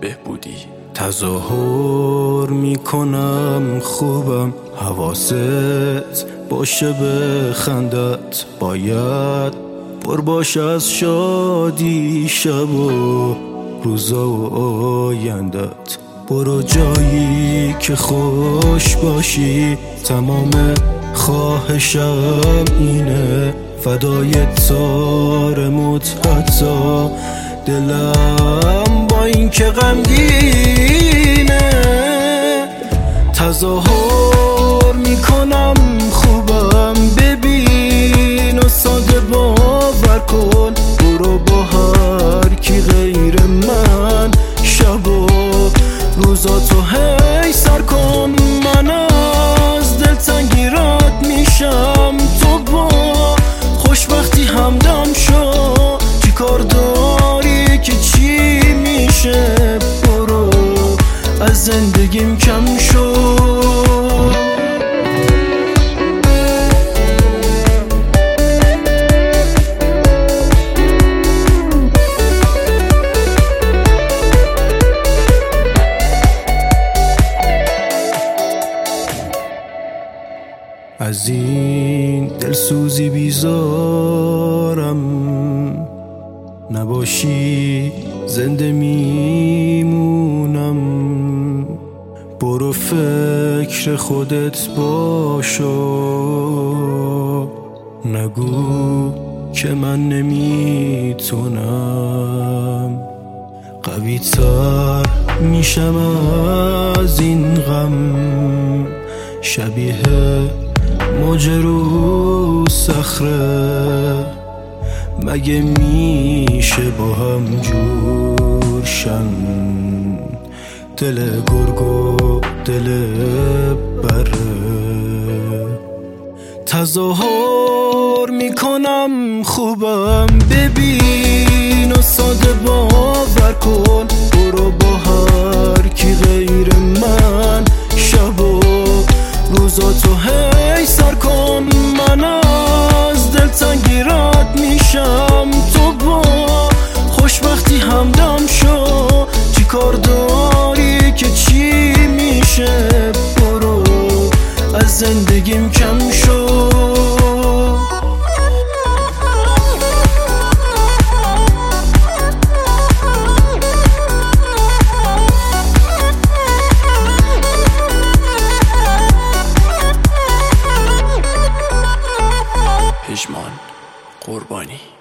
بهبودی. تظاهر میکنم خوبم، حواست باشه به خندت، باید پر باشه از شادی شب و روزا و آیندت. برو جایی که خوش باشی، تمام خواهشم اینه، فدای تارمت حتی دلم با این که غمگینه. تظاهر میکنم خوبم، ببین و ساده باور کن، برو با هر کی غیر من شب و روزاتو هی سر کن. من از دلتنگی رد میشم، تو با خوشبختی همدم شو، چی کار داری که چی میشه، برو از زندگیم کم شو. از این دلسوزی بیزارم، نباشی زنده میمونم. برو فکر خودت باشو، نگو که من نمیتونم. قوی تر میشم از این غم، شبیه موج رو صخره، مگه میشه با هم جور شن، دل گرگ و دل بره. تظاهر میکنم خوبم، ببین و ساده باور کن، برو با هر کی غیر من شب و روزاتو هی سر کن. من از دلتنگی رد میشم، تو با خوشبختی همدم شو، چی کار داری که چی میشه، برو از زندگیم کم شو. پژمان قربانی.